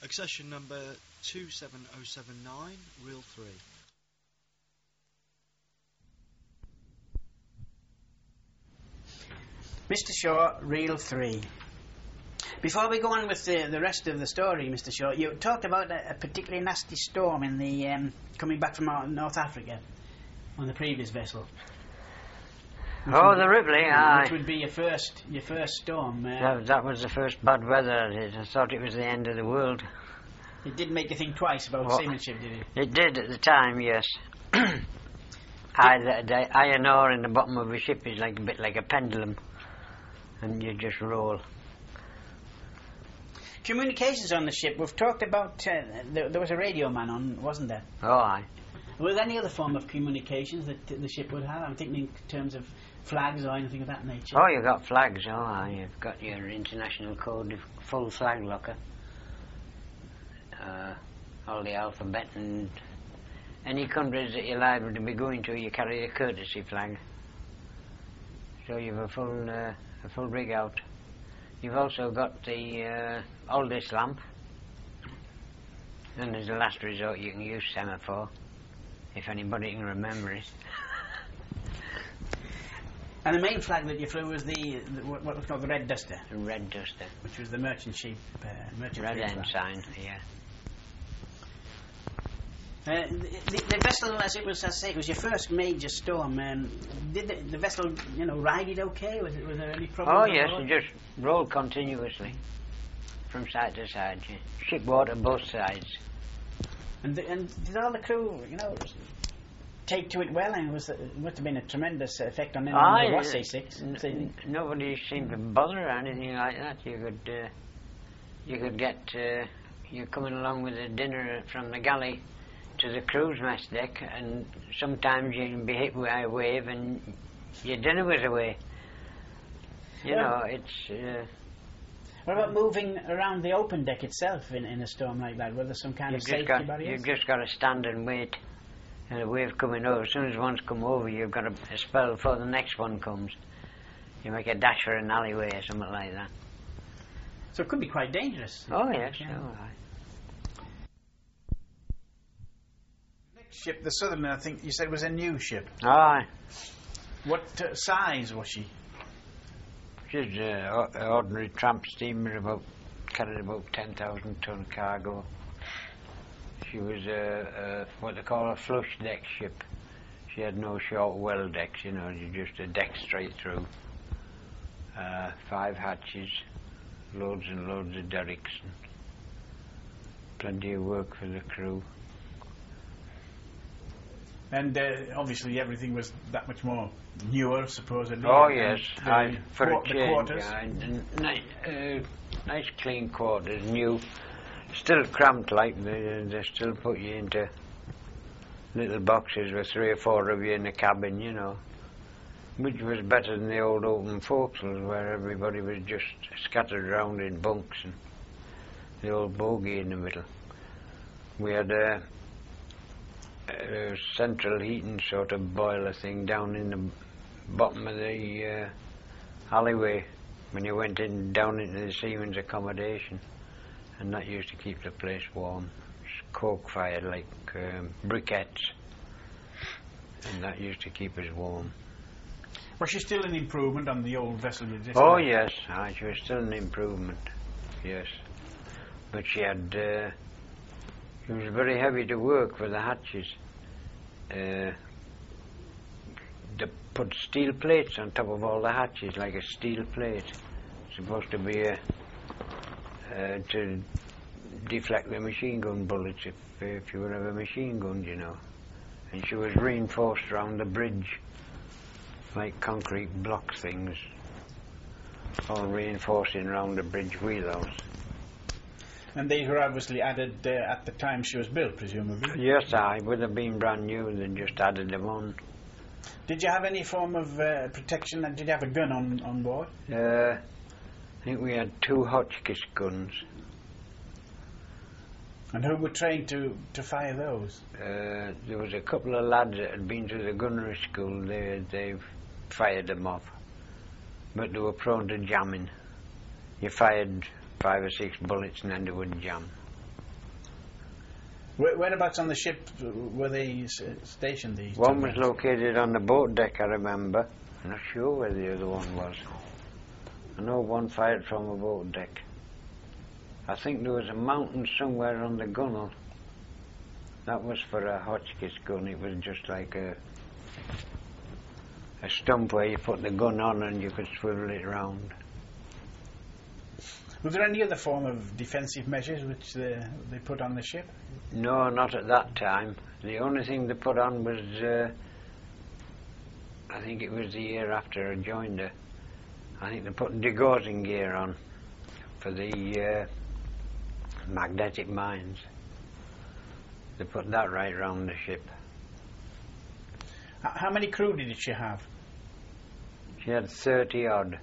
Accession number 27079, reel 3. Mr. Shaw, reel 3. Before we go on with the rest of the story, Mr. Shaw, you talked about a particularly nasty storm in the coming back from North Africa on the previous vessel. Oh, the Ripley, aye. Which would be your first storm. That was the first bad weather I did. I thought it was the end of the world. It did make you think twice about seamanship, did it? It did at the time, yes. The iron ore in the bottom of a ship is like a bit like a pendulum, and you just roll. Communications on the ship. We've talked about there was a radio man on, wasn't there? Oh, aye. Was there any other form of communications that the ship would have? I'm thinking in terms of flags or anything of that nature. Oh, you've got flags, oh aye. You've got your international code, full flag locker. All the alphabet, and any countries that you're liable to be going to, you carry a courtesy flag. So you've a full rig out. You've also got the oldest lamp, and as a last resort you can use semaphore, if anybody can remember it. And the main flag that you flew was what was called the Red Duster. The Red Duster. Which was the merchant ship, merchant Red ensign, yeah. The vessel, as it was, as I say, it was your first major storm. Did the vessel, ride it okay? Was there any problems? Oh yes, it just rolled continuously from side to side. Yeah. Ship water both sides. And did all the crew, take to it well? And it must have been a tremendous effect on anyone who was seasick. Nobody seemed to bother or anything like that. You could get you're coming along with a dinner from the galley to the crew's mess deck, and sometimes you can be hit by a wave and your dinner was away. It's... What about moving around the open deck itself in a storm like that? Were there some kind of safety barriers? You've just got to stand and wait, and a wave coming over. As soon as one's come over, you've got a spell before the next one comes. You make a dash for an alleyway or something like that. So it could be quite dangerous. Oh yes, yeah. Oh, right. Ship, the Sutherland, I think you said was a new ship. Aye. What size was she? She's an ordinary tramp steamer, carried about 10,000 ton cargo. She was what they call a flush deck ship. She had no short well decks, just a deck straight through. 5 hatches, loads and loads of derricks, and plenty of work for the crew. And obviously everything was that much more newer, supposedly. Oh yes, for a change. Quarters. Nice clean quarters, new. Still cramped, like they still put you into little boxes with 3 or 4 of you in the cabin, which was better than the old open forecastles where everybody was just scattered around in bunks and the old bogey in the middle. We had a central heating sort of boiler thing down in the bottom of the alleyway when you went down into the seaman's accommodation, and that used to keep the place warm. It's coke fired, like briquettes, and that used to keep us warm. Was she still an improvement on the old vessel you just Oh yes, she was still an improvement, yes, but she had it was very heavy to work with the hatches. They put steel plates on top of all the hatches, like a steel plate. It's supposed to be to deflect the machine gun bullets if you would have a machine gun, And she was reinforced around the bridge, like concrete block things, all reinforcing around the bridge wheelhouse. And these were obviously added at the time she was built, presumably? Yes, I would have been brand new and then just added them on. Did you have any form of protection? Did you have a gun on board? I think we had 2 Hotchkiss guns. And who were trained to fire those? There was a couple of lads that had been to the gunnery school. They fired them off. But they were prone to jamming. You fired 5 or 6 bullets and then they would jam. Whereabouts on the ship were they stationed? These One two was guys? located on the boat deck, I remember. I'm not sure where the other one was. I know one fired from a boat deck. I think there was a mountain somewhere on the gunwale. That was for a Hotchkiss gun. It was just like a stump where you put the gun on and you could swivel it round. Was there any other form of defensive measures which they put on the ship? No, not at that time. The only thing they put on was, I think it was the year after I joined her. I think they put degaussing gear on for the magnetic mines. They put that right round the ship. How many crew did she have? She had 30 odd.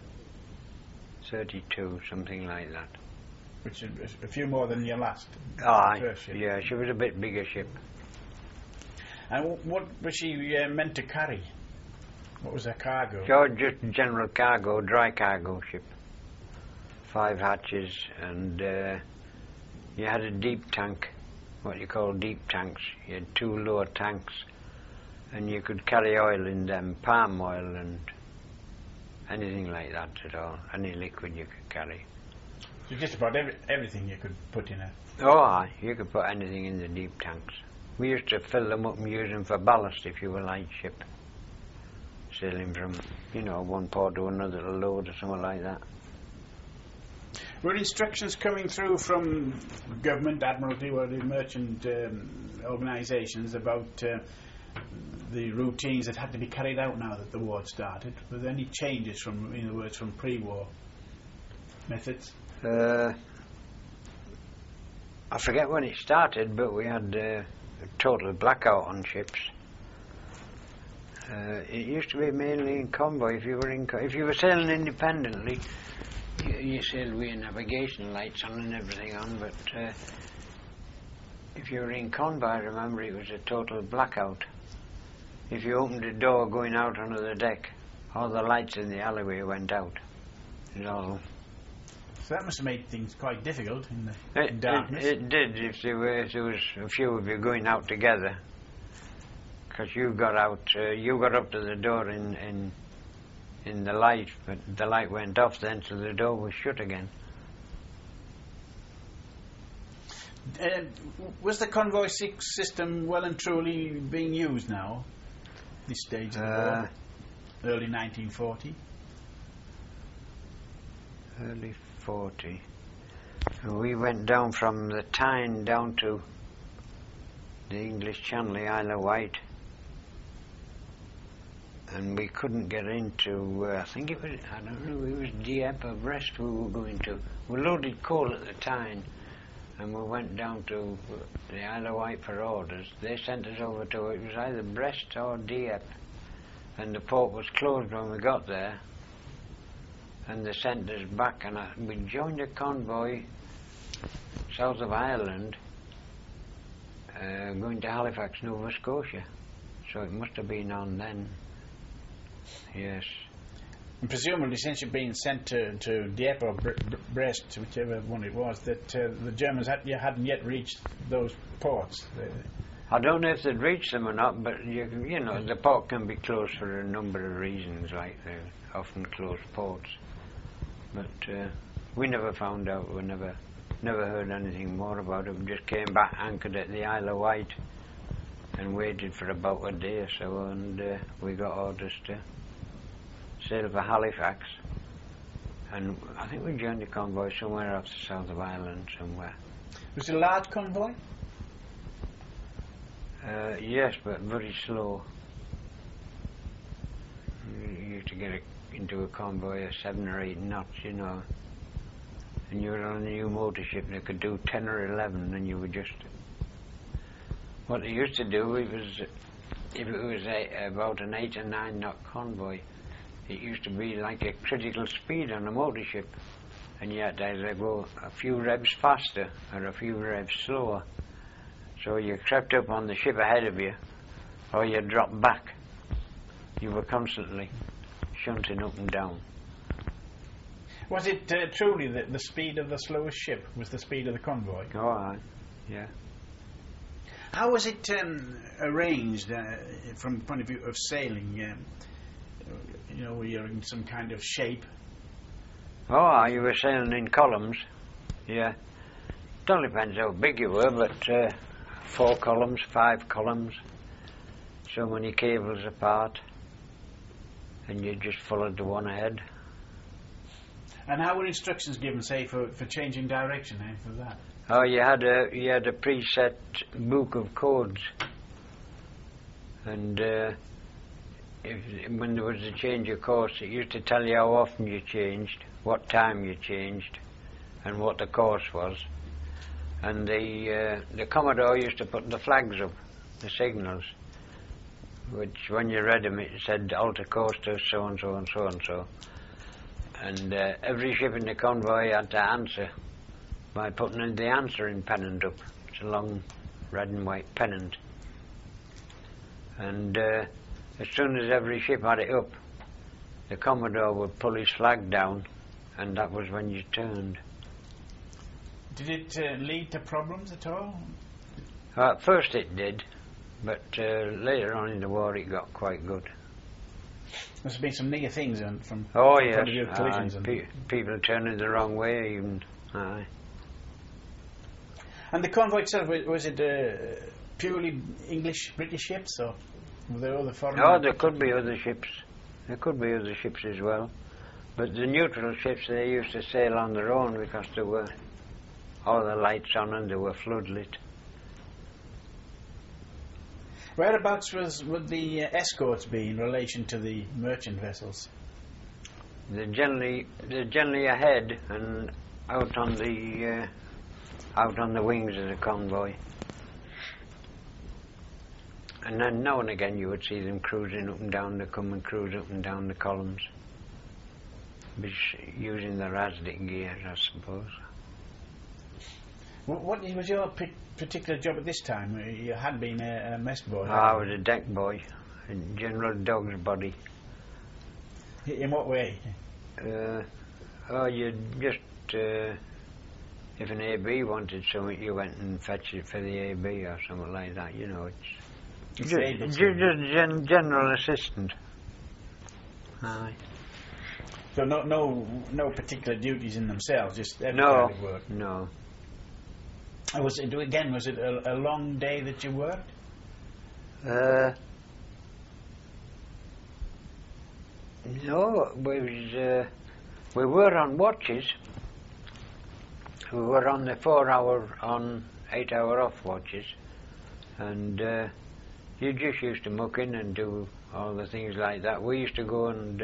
32, something like that. Which is a few more than your last Aye, first ship. yeah, she was a bit bigger ship. And what was she meant to carry? What was her cargo? So just general cargo, dry cargo ship. 5 hatches, and you had a deep tank, what you call deep tanks. You had 2 lower tanks, and you could carry oil in them, palm oil and anything like that at all, any liquid you could carry. So just about everything you could put in her. Oh, aye, you could put anything in the deep tanks. We used to fill them up and use them for ballast if you were light ship. Sailing from, one port to another to load or something like that. Were instructions coming through from government, Admiralty, or the merchant organisations about the routines that had to be carried out now that the war had started? Were there any changes from, in other words, from pre-war methods? I forget when it started, but we had a total blackout on ships. It used to be mainly in convoy. If you were sailing independently, you sailed with your navigation lights on and everything on. But if you were in convoy, I remember it was a total blackout. If you opened a door going out onto the deck, all the lights in the alleyway went out. It was all. So that must have made things quite difficult in the darkness. It did. If there was a few of you going out together, because you got out, you got up to the door in the light, but the light went off then, so the door was shut again. Was the convoy system well and truly being used now, this stage of the war? Early 1940? Early 40. We went down from the Tyne down to the English Channel, the Isle of Wight. And we couldn't get into, I think it was, I don't know, it was Dieppe or Brest we were going to. We loaded coal at the Tyne, and we went down to the Isle of Wight for orders. They sent us over to, it was either Brest or Dieppe, and the port was closed when we got there, and they sent us back, and we joined a convoy south of Ireland, going to Halifax, Nova Scotia. So it must have been on then. Yes. And presumably, since you've been sent to Dieppe or Brest, whichever one it was, that the Germans hadn't yet reached those ports. I don't know if they'd reached them or not, but the port can be closed for a number of reasons, like they're often closed ports. But we never found out. We never heard anything more about it. We just came back, anchored at the Isle of Wight, and waited for about a day or so, and we got orders to sail for Halifax, and I think we joined the convoy somewhere off the south of Ireland somewhere. Was it a large convoy? Yes, but very slow. You used to get into a convoy of 7 or 8 knots, and you were on a new motor ship that could do 10 or 11, and you were just. What they used to do, if it was about an 8 or 9 knot convoy, it used to be like a critical speed on a motor ship, and you had to either go a few revs faster or a few revs slower. So you crept up on the ship ahead of you, or you dropped back. You were constantly shunting up and down. Was it truly the speed of the slowest ship was the speed of the convoy? Oh, aye, yeah. How was it arranged from the point of view of sailing? You know, you're in some kind of shape. Oh, you were sailing in columns, yeah. It all depends how big you were, but 4 columns, 5 columns, so many cables apart, and you just followed the one ahead. And how were instructions given, say, for changing direction, for that? Oh, you had a preset book of codes, and when there was a change of course, it used to tell you how often you changed, what time you changed, and what the course was. And the Commodore used to put the flags up, the signals, which when you read them it said alter course to so and so and so and so. And every ship in the convoy had to answer by putting in the answering pennant up. It's a long red and white pennant. And as soon as every ship had it up, the Commodore would pull his flag down, and that was when you turned. Did it lead to problems at all? At first it did, but later on in the war it got quite good. Must have been some near things from oh yes, yes, collisions people turning the wrong way even. Aye. And the convoy itself, was it purely English, British ships, or were there other foreign? No, there could be other ships. There could be other ships as well. But the neutral ships, they used to sail on their own because there were all the lights on and they were floodlit. Whereabouts would the escorts be in relation to the merchant vessels? They're generally ahead and out on the wings of the convoy. And then now and again you would see them cruising up and down. They come and cruise up and down the columns, using their ASDIC gear, I suppose. What was your particular job at this time? You had been a mess boy. I was a deck boy, a general dog's body. In what way? You just if an AB wanted something, you went and fetched it for the AB or something like that. You know, it's just general assistant. Aye. So no particular duties in themselves, just every no, kind of work. No. Was it a long day that you worked? No, we were on watches. We were on the 4-hour on, 8-hour off watches, and you just used to muck in and do all the things like that. We used to go and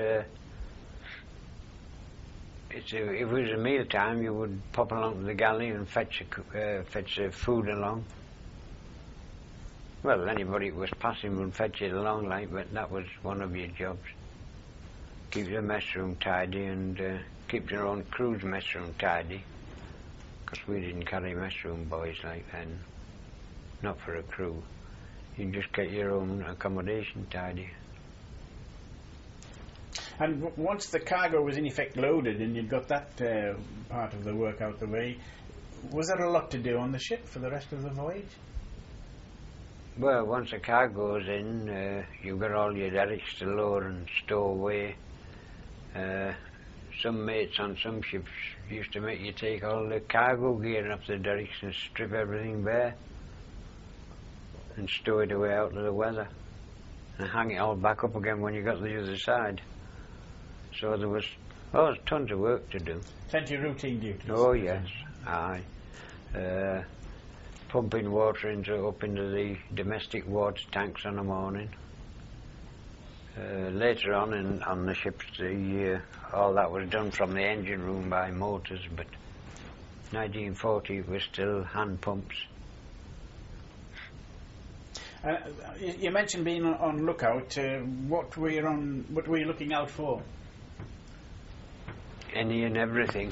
if it was a meal time, you would pop along to the galley and fetch food along. Well, anybody who was passing would fetch it along, like, but that was one of your jobs. Keep the mess room tidy and keep your own crew's mess room tidy, because we didn't carry mess room boys like then, not for a crew. You just get your own accommodation tidy. And once the cargo was in effect loaded and you'd got that part of the work out the way, was there a lot to do on the ship for the rest of the voyage? Well, once the cargo's in, you've got all your derricks to lower and stow away. Some mates on some ships used to make you take all the cargo gear off the derricks and strip everything bare and stow it away out of the weather and hang it all back up again when you got to the other side. So there was tons of work to do. Plenty of routine duties. Oh yes, aye. Pumping water up into the domestic water tanks in the morning. Later on the ships, all that was done from the engine room by motors, but 1940 it was still hand pumps. You mentioned being on lookout. What were you looking out for? Any and everything.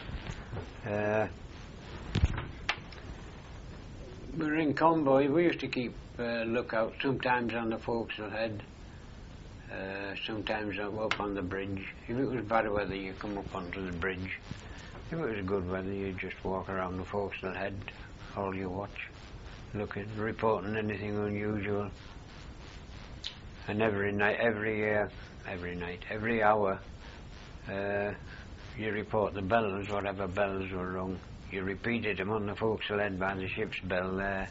We were in convoy. We used to keep lookout, sometimes on the forecastle head, sometimes up on the bridge. If it was bad weather, you come up onto the bridge. If it was good weather, you just walk around the forecastle head, hold your watch. looking, reporting anything unusual. And every night, every hour, you report the bells, whatever bells were rung. You repeated them on the forecastle head by the ship's bell there.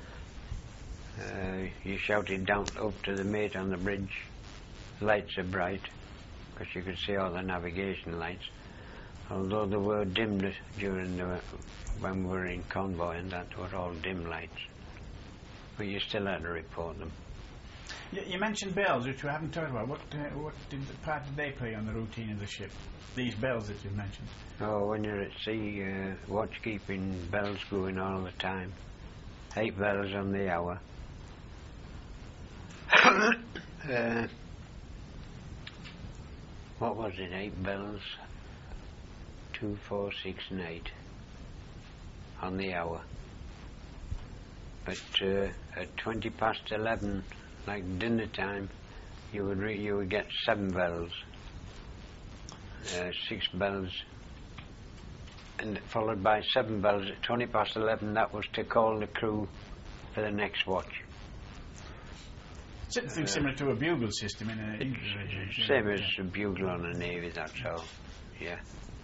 You shouted down up to the mate on the bridge. Lights are bright, because you could see all the navigation lights. Although they were dimmed during when we were in convoy, and that were all dim lights. But you still had to report them. You mentioned bells, which we haven't talked about. What part did they play on the routine of the ship? These bells that you mentioned. Oh, when you're at sea, watch-keeping bells going all the time. 8 bells on the hour. What was it? 8 bells? 2, 4, 6, and 8 on the hour. But at 20 past 11, like dinner time, you would get 7 bells, 6 bells, and followed by 7 bells at 20 past 11. That was to call the crew for the next watch. Something similar to a bugle system in a same as a bugle on a navy. That's all. Yeah.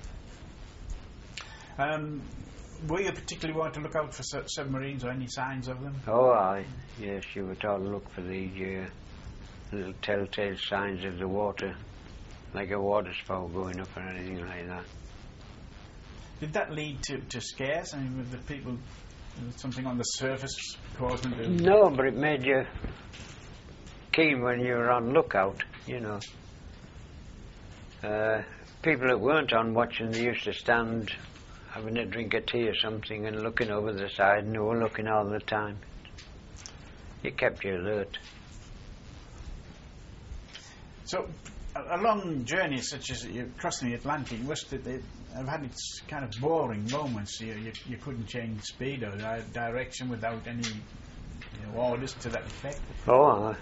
Were you particularly want to look out for submarines or any signs of them? Oh, aye. Yes, you were told to look for the little telltale signs of the water, like a waterspout going up or anything like that. Did that lead to scares? I mean, with the people, something on the surface caused them to... No, but it made you keen when you were on lookout, you know. People that weren't on watching, they used to stand having a drink of tea or something and looking over the side, and they were looking all the time. It kept you alert. So, a long journey such as you crossing the Atlantic must have had its kind of boring moments. You couldn't change speed or direction without any orders to that effect. Oh,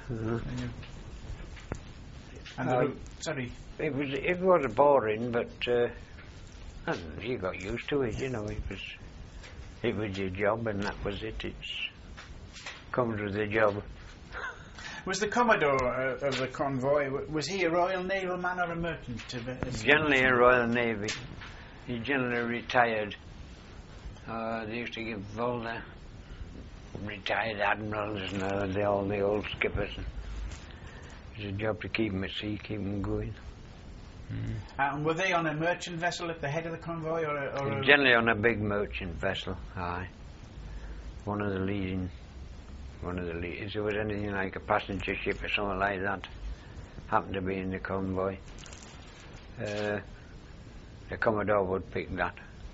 sorry. It was boring, but you got used to it. You know, it was your job, and that was it. It's comes with the job. Was the Commodore of the convoy, was he a Royal Naval man or a merchant? Generally a Royal Navy. He generally retired. They used to give all the retired admirals and all the old skippers. It was a job to keep them at sea, keep them going. And were they on a merchant vessel at the head of the convoy, or generally on a big merchant vessel? Aye. One of the leading. If there was anything like a passenger ship or something like that, happened to be in the convoy, the Commodore would pick that.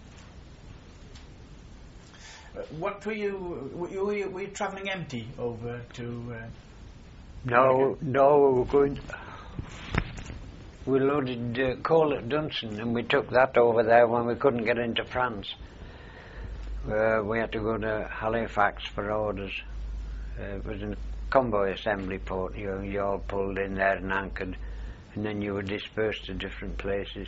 What were you travelling empty over to? No, we were going. We loaded coal at Dunson, and we took that over there when we couldn't get into France. We had to go to Halifax for orders. It was a convoy assembly port. You all pulled in there and anchored, and then you were dispersed to different places.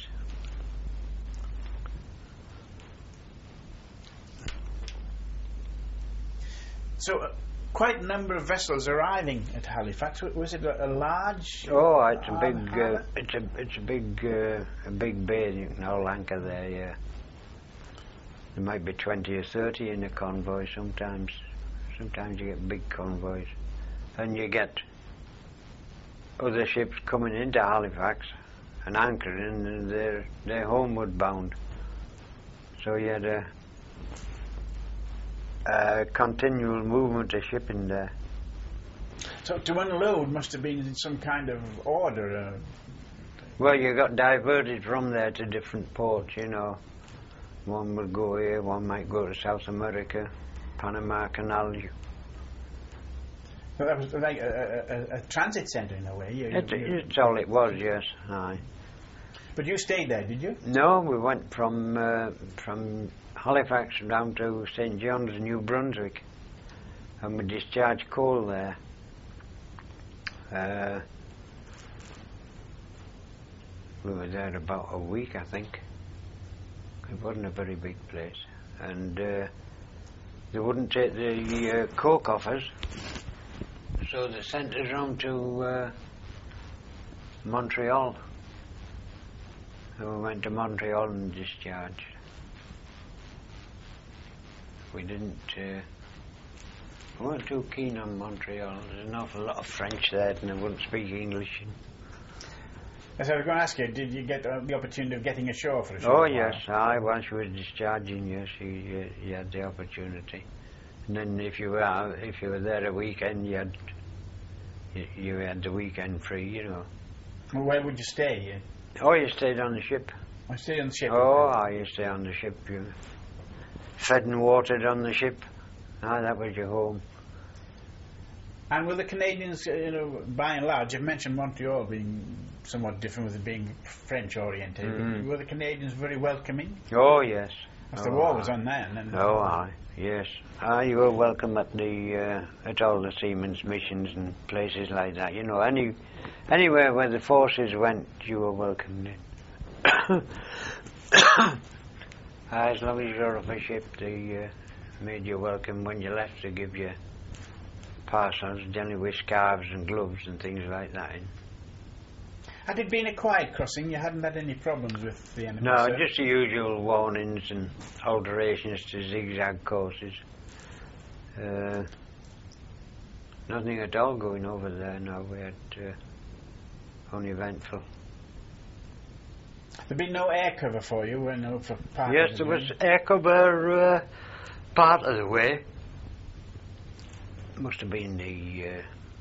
So, quite a number of vessels arriving at Halifax. Was it a large? Oh, it's a big. It's a big bay. You can all anchor there. Yeah. There might be 20 or 30 in a convoy sometimes. Sometimes you get big convoys, and you get other ships coming into Halifax and anchoring, and they're homeward bound. So you had a continual movement of shipping there. So to unload must have been in some kind of order. Well, you got diverted from there to different ports. You know, one would go here, one might go to South America. Panama Canal. So that was like a transit centre in a way. It's all it was, yes. Aye. But you stayed there, did you? No, we went from Halifax down to St John's, New Brunswick, and we discharged coal there. We were there about a week, I think. It wasn't a very big place, and They wouldn't take the coke off us, so they sent us round to Montreal. So we went to Montreal and discharged. We didn't. We weren't too keen on Montreal. There's an awful lot of French there, and they wouldn't speak English. As I was going to ask you, did you get the opportunity of getting ashore for a short Oh while? yes, once you were discharging, yes, you had the opportunity. And then if you were there a weekend, you had the weekend free, you know. Well, where would you stay? Oh, you stayed on the ship. I stayed on the ship. You stay on the ship. You fed and watered on the ship. That was your home. And were the Canadians, by and large, you've mentioned Montreal being somewhat different with it being French oriented. Were the Canadians very welcoming? Oh yes. As the war was on then. And yes. You were welcome at at all the seamen's missions and places like that. You know, anywhere where the forces went, you were welcomed in. As long as you're off a ship, they made you welcome. When you left, they give you parcels, generally with scarves and gloves and things like that in. Had it been a quiet crossing, you hadn't had any problems with the enemy? No, sir? just the usual warnings and alterations to zigzag courses. Nothing at all going over there now. We had uneventful. There'd been no air cover for you, for part Yes, of there the was journey? air cover part of the way. Must have been the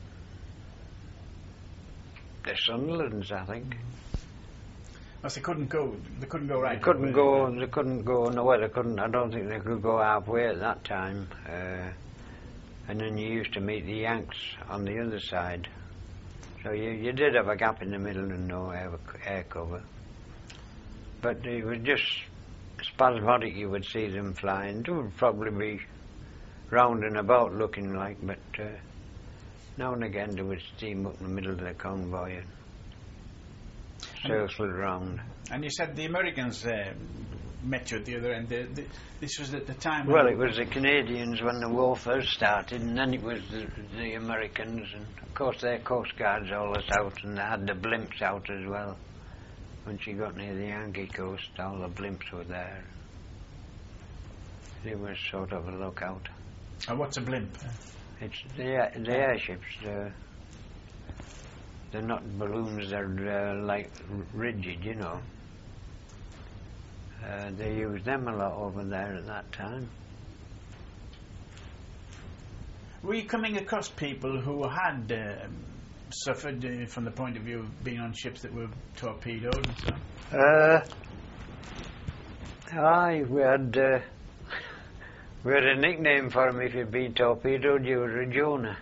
Sunderlands, I think. Because they couldn't go right. They couldn't go. They couldn't go nowhere. They couldn't. I don't think they could go halfway at that time. And then you used to meet the Yanks on the other side. So you did have a gap in the middle and no air cover. But it was just spasmodic. You would see them flying. It would probably be round and about looking like, but now and again they would steam up in the middle of the convoy and circle round. And you said the Americans met you at the other end. This was at the time. Well, it was the Canadians when the war first started, and then it was the Americans, and of course their Coast Guards all us out, and they had the blimps out as well. When she got near the Yankee coast, all the blimps were there. It was sort of a lookout. And what's a blimp? It's the airships. They're not balloons. They're like rigid, you know. They used them a lot over there at that time. Were you coming across people who had suffered from the point of view of being on ships that were torpedoed and so? We had a nickname for him. If you'd been torpedoed, you were a Jonah.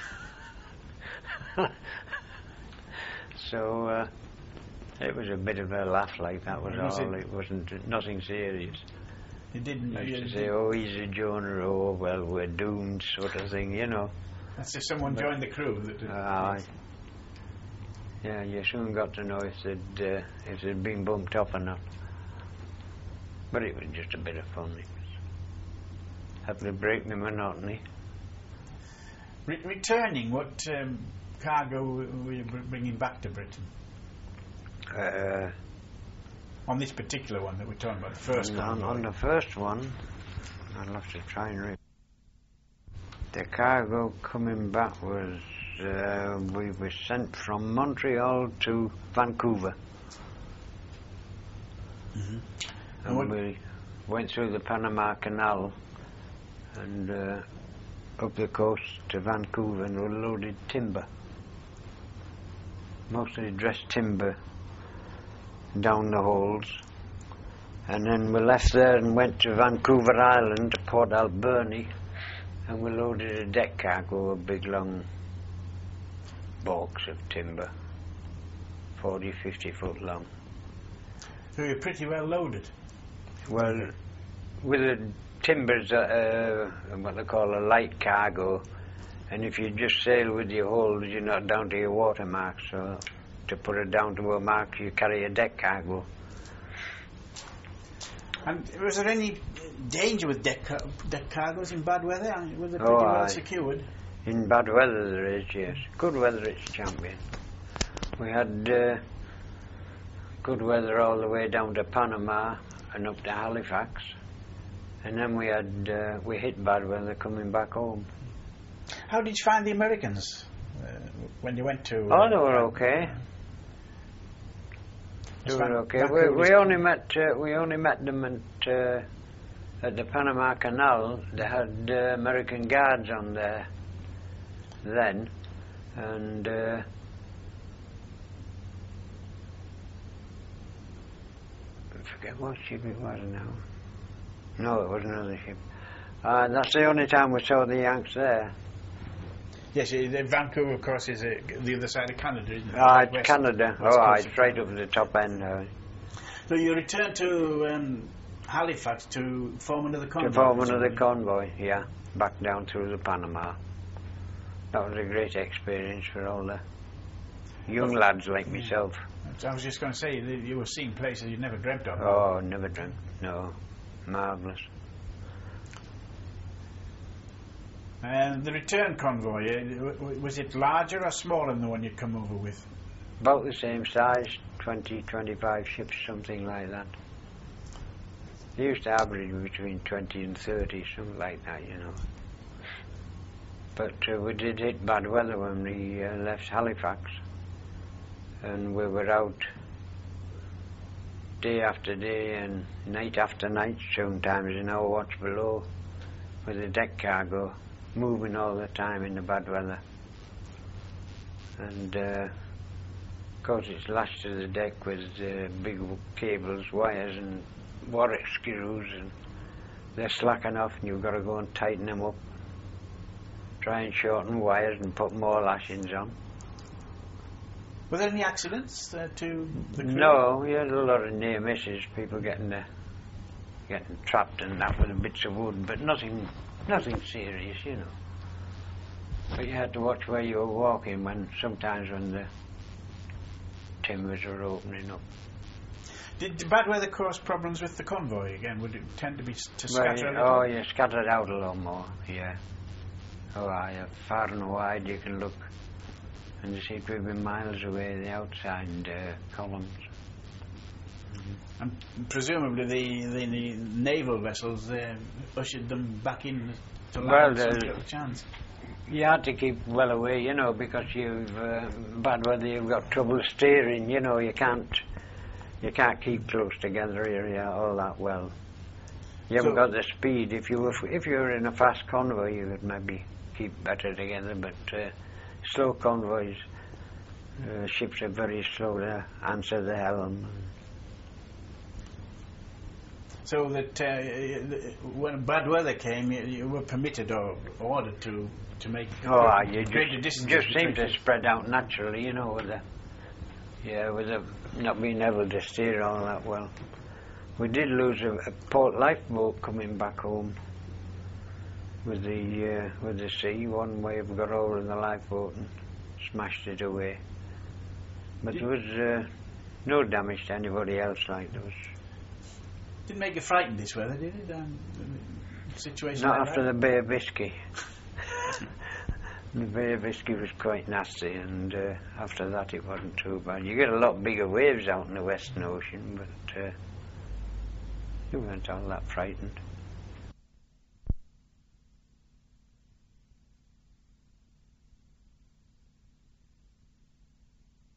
So it was a bit of a laugh, like that was all. It wasn't nothing serious. You didn't. I used to say, "Oh, he's a Jonah. Oh, well, we're doomed," sort of thing, you know. That's if someone joined the crew. Yeah, you soon got to know if they'd been bumped up or not. But it was just a bit of fun. It was happened to break my monotony. Returning, what cargo were you bringing back to Britain? On this particular one that we're talking about, the first one. On the first one, I'll have to try and read. The cargo coming back was, we were sent from Montreal to Vancouver. Mm-hmm. And we went through the Panama Canal and up the coast to Vancouver, and we loaded timber. Mostly dressed timber down the holes. And then we left there and went to Vancouver Island, to Port Alberni, and we loaded a deck cargo, a big long box of timber, 40, 50 foot long. So you're pretty well loaded. Well, with the timbers, what they call a light cargo, and if you just sail with your holes, you're not down to your water mark, so to put it down to a mark, you carry a deck cargo. And was there any danger with deck cargoes in bad weather? I mean, were they Oh, pretty well aye. secured? In bad weather there is, yes. Good weather it's champion. We had good weather all the way down to Panama and up to Halifax. And then we hit bad weather coming back home. How did you find the Americans when you went to? Oh, they were okay. They were okay. We only met them at the Panama Canal. They had American guards on there then, and I forget what ship it was now. No, it was another ship. That's the only time we saw the Yanks there. Yes, Vancouver, of course, is the other side of Canada, isn't it? It's West- Canada. west coast It's of right Canada. up the top end. So you returned to Halifax to form another convoy? To form another presumably? convoy, yeah, back down through the Panama. That was a great experience for all the young lads like myself. I was just going to say, you were seeing places you'd never dreamt of. Oh, never dreamt. No, marvellous. And the return convoy, was it larger or smaller than the one you'd come over with? About the same size, 20, 25 ships, something like that. They used to average between 20 and 30, something like that, you know. But we did hit bad weather when we left Halifax. And we were out day after day and night after night, sometimes in our watch below, with the deck cargo, moving all the time in the bad weather. And of course it's lashed to the deck with big cables, wires and Warwick screws, and they're slacking off and you've got to go and tighten them up, try and shorten wires and put more lashings on. Were there any accidents to the crew? No, we had a lot of near misses, people getting trapped and that with the bits of wood, but nothing serious, you know. But you had to watch where you were walking sometimes when the timbers were opening up. Did the bad weather cause problems with the convoy again? Would it tend to be to scatter a little? Oh, you scattered out a lot more, yeah. Oh, aye, far and wide you can look, and you seem to be miles away, the outside columns. And presumably the naval vessels ushered them back in to land some little chance. You had to keep well away, you know, because you've bad weather, you've got trouble steering, you know, you can't keep close together here all that well. You haven't got the speed. If you were in a fast convoy, you would maybe keep better together, but slow convoys, ships are very slow to answer the helm. So that when bad weather came, you were permitted or ordered to make You greater distances just seem between to spread out naturally, you know, with the not being able to steer all that well. We did lose a port lifeboat coming back home with the sea. One wave got over in the lifeboat and smashed it away. But there was no damage to anybody else. Like there was. Didn't make you frightened this weather, did it? Situation Not like after that? the Bay of Biscay. The Bay of Biscay was quite nasty, and after that it wasn't too bad. You get a lot bigger waves out in the Western Ocean, but you weren't all that frightened.